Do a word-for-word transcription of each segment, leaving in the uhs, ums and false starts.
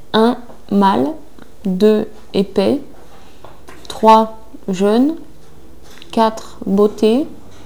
un mâle, deux épais, trois jeunes, quatre beauté,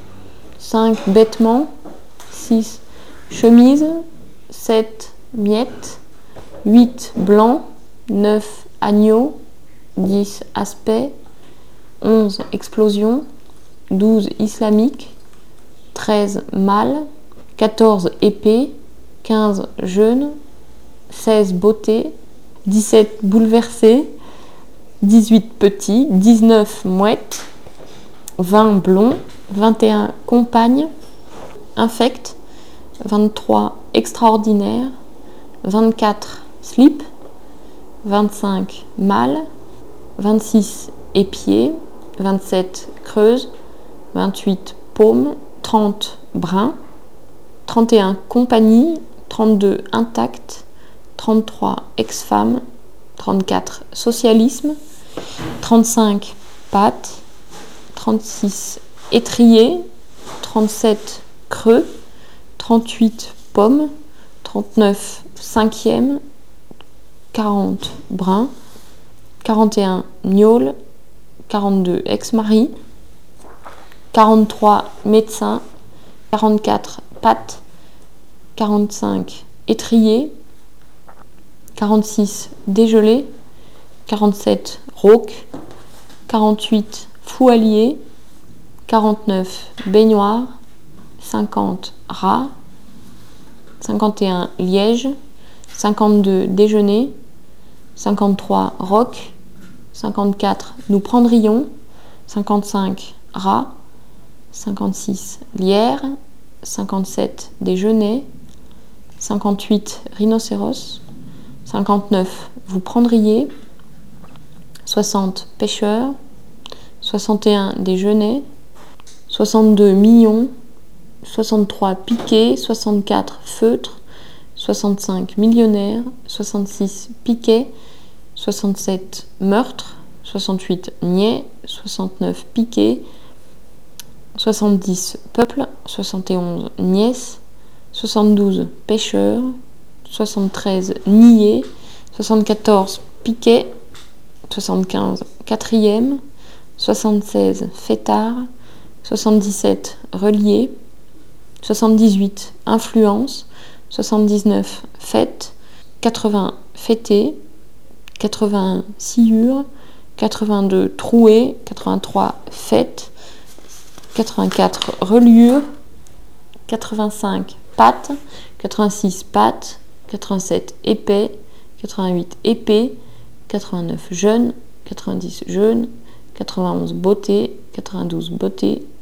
cinq bêtements, six chemise, sept miettes, huit blanc, neuf agneau, dix aspect, onze explosion, douze islamique, treize mâle, quatorze épée, quinze jeune, seize beauté, dix-sept bouleversé, dix-huit petit, dix-neuf mouette, vingt blond, vingt et un compagne, infect, vingt-trois extraordinaire, vingt-quatre slip, vingt-cinq mâle, vingt-six épier, vingt-sept creuse, vingt-huit paume, trente brun, trente et un compagnie, trente-deux intact, trente-trois ex-femme, trente-quatre socialisme, trente-cinq pâte, trente-six étrier, trente-sept creux, trente-huit pomme, trente-neuf cinquième, quarante brun, quarante et un gnôle, quarante-deux ex-mari, quarante-trois médecin, quarante-quatre pâte, quarante-cinq étrier, quarante-six dégelé, quarante-sept rauque, quarante-huit foualier, quarante-neuf baignoire, cinquante rat, cinquante et un liège, cinquante-deux déjeuner, cinquante-trois roc, cinquante-quatre nous prendrions, cinquante-cinq rat, cinquante-six lierre, cinquante-sept déjeuner, cinquante-huit rhinocéros, cinquante-neuf vous prendriez, soixante pêcheurs, soixante et un déjeuner, soixante-deux millions, soixante-trois piquets, soixante-quatre feutres, soixante-cinq millionnaires, soixante-six piquets, soixante-sept meurtres, soixante-huit niais, soixante-neuf piquets, soixante-dix peuple, soixante et onze nièces, soixante-douze pêcheurs, soixante-treize niais, soixante-quatorze piquets, soixante-quinze quatrième, soixante-seize fêtards, soixante-dix-sept reliés, soixante-dix-huit influence, soixante-dix-neuf fêtes, quatre-vingts fêtés, quatre-vingt-un sciures, quatre-vingt-deux trouées, quatre-vingt-trois fêtes, quatre-vingt-quatre reliures, quatre-vingt-cinq pâtes, quatre-vingt-six pâtes, quatre-vingt-sept épais, quatre-vingt-huit épées, quatre-vingt-neuf jeunes, quatre-vingt-dix jeunes, quatre-vingt-onze beauté, quatre-vingt-douze beauté,